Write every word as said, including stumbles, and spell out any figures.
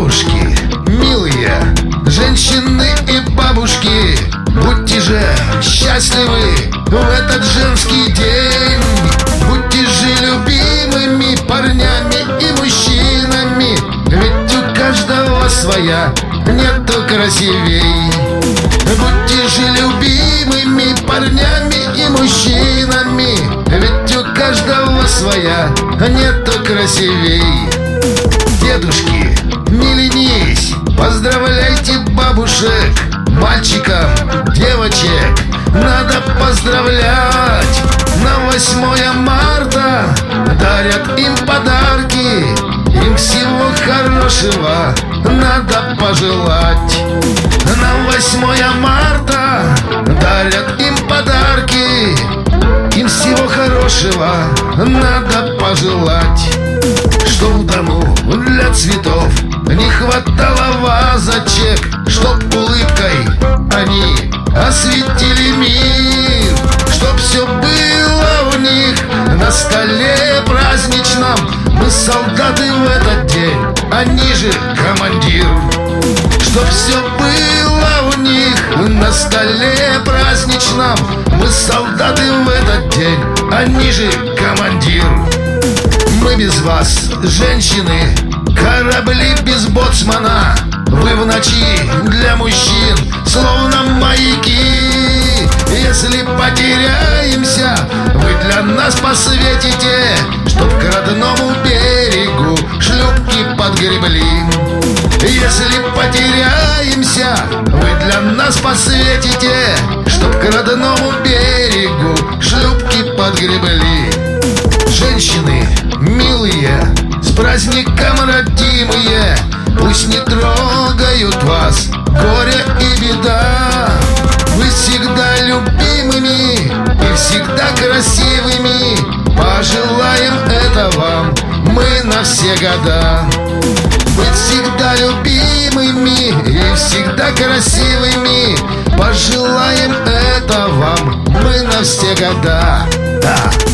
Девушки, милые, женщины и бабушки, будьте же счастливы в этот женский день. Будьте же любимыми парнями и мужчинами, ведь у каждого своя, нету красивей. Будьте же любимыми парнями и мужчинами, ведь у каждого своя, нету красивей. Дедушки, не ленись, поздравляйте бабушек, мальчикам, девочек надо поздравлять. На восьмое марта дарят им подарки, им всего хорошего надо пожелать. На восьмое марта дарят им подарки, им всего хорошего надо пожелать. Чтоб в дому для цветов не хватало вазочек, чтоб улыбкой они осветили мир, чтоб все было у них на столе праздничном. Мы солдаты в этот день, они же командир. Чтоб все было у них на столе праздничном, мы солдаты в этот день, они же командир. Мы без вас, женщины, корабли без боцмана. Вы в ночи для мужчин словно маяки. Если потеряемся, вы для нас посветите, чтоб к родному берегу шлюпки подгребли. Если потеряемся, вы для нас посветите, чтоб к родному берегу шлюпки подгребли. Женщины, милые, с праздником родимые, пусть не трогают вас горе и беда. Вы всегда любимыми и всегда красивыми, пожелаем это вам мы на все года. Быть всегда любимыми и всегда красивыми, пожелаем это вам мы на все года. Да.